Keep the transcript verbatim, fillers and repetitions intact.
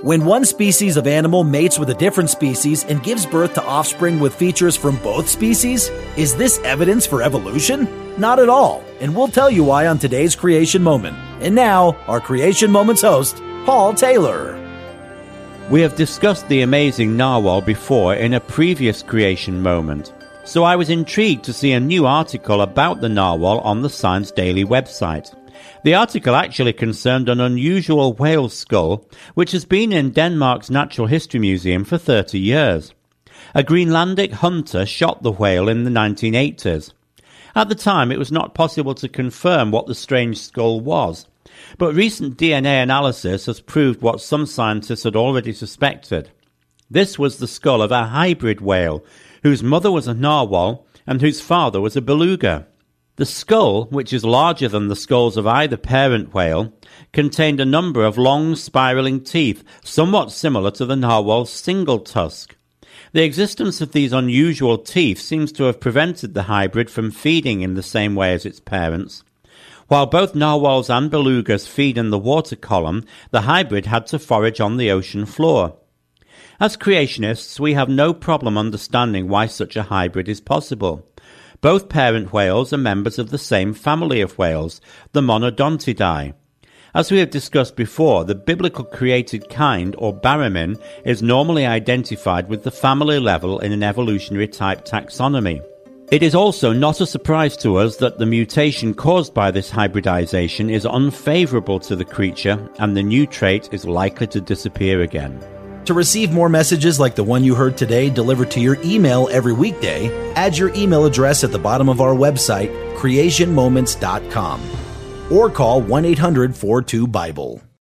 When one species of animal mates with a different species and gives birth to offspring with features from both species, is this evidence for evolution? Not at all, and we'll tell you why on today's Creation Moment. And now, our Creation Moments host, Paul Taylor. We have discussed the amazing narwhal before in a previous Creation Moment, so I was intrigued to see a new article about the narwhal on the Science Daily website. The article actually concerned an unusual whale skull, which has been in Denmark's Natural History Museum for thirty years. A Greenlandic hunter shot the whale in the nineteen eighties. At the time, it was not possible to confirm what the strange skull was, but recent D N A analysis has proved what some scientists had already suspected. This was the skull of a hybrid whale, whose mother was a narwhal and whose father was a beluga. The skull, which is larger than the skulls of either parent whale, contained a number of long spiralling teeth, somewhat similar to the narwhal's single tusk. The existence of these unusual teeth seems to have prevented the hybrid from feeding in the same way as its parents. While both narwhals and belugas feed in the water column, the hybrid had to forage on the ocean floor. As creationists, we have no problem understanding why such a hybrid is possible. Both parent whales are members of the same family of whales, the Monodontidae. As we have discussed before, the biblical created kind, or Barramin, is normally identified with the family level in an evolutionary type taxonomy. It is also not a surprise to us that the mutation caused by this hybridization is unfavorable to the creature, and the new trait is likely to disappear again. To receive more messages like the one you heard today delivered to your email every weekday, add your email address at the bottom of our website, creation moments dot com, or call one eight hundred four two Bible.